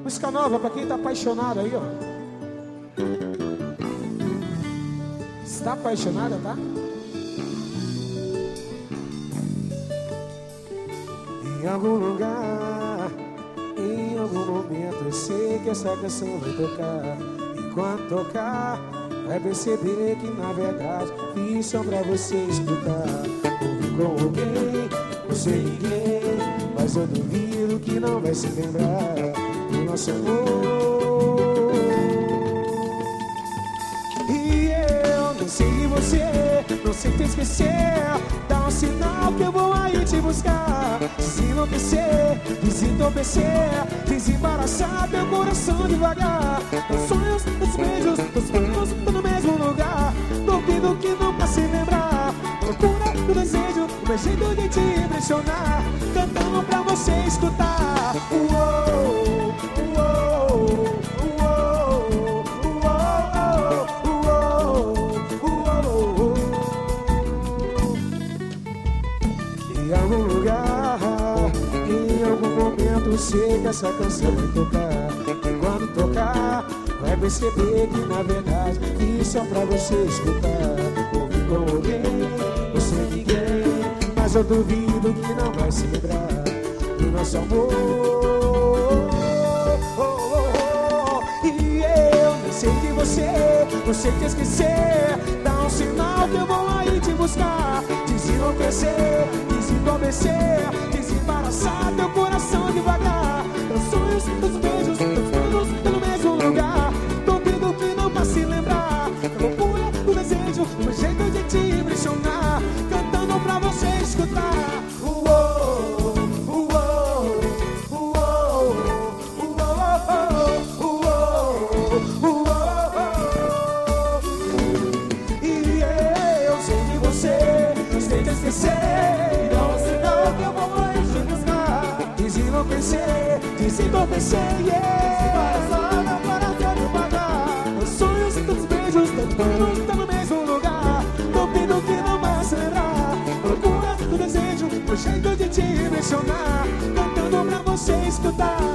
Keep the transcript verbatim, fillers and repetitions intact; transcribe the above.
Música nova pra quem tá apaixonado aí, ó. Está apaixonada, tá? Em algum lugar, em algum momento, eu sei que essa canção vai tocar. E quando tocar, vai perceber que na verdade fiz só pra você escutar. Ouvi com alguém, você ninguém, mas eu duvido que não vai se lembrar do nosso amor. E eu não sei de você, não sei te esquecer. Dá um sinal que eu vou aí te buscar. Desenlouquecer, desentorpecer, desembaraçar teu coração devagar. Os sonhos, os beijos, os planos, tô no mesmo lugar. Duvido que não vai se lembrar. Loucura do desejo, o meu jeito de te impressionar. Cantando pra você escutar. Uou, uou, uou, uou, uou, uou. Em algum lugar, em algum momento, sei que essa canção vai tocar. E quando tocar, vai perceber que na verdade isso é pra você escutar. Ouvi com alguém, você ninguém, mas eu duvido que não vai se lembrar do nosso amor. Oh, oh, oh. E eu nem sei de você, você te esquecer. Dá um sinal que eu vou aí te buscar. Desenlouquecer, desentorpecer, desembaraçar teu coração devagar. Os sonhos, os beijos, os planos, pelo mesmo lugar. Duvido que não vai se lembrar. A loucura do desejo, o meu jeito de te impressionar. Cantando pra você escutar. Uou, uou, uou, uou, uou, uou. E eu sei de você, sei te esquecer. Dá um sinal que eu vou aí te buscar. Desenlouquecer, desentorpecer, yeah. Desembaraçar meu coração devagar. Os sonhos, os beijos, teus planos estão no mesmo lugar. Duvido que não vai se lembrar. Loucura do desejo, o jeito de te impressionar. Cantando pra você escutar.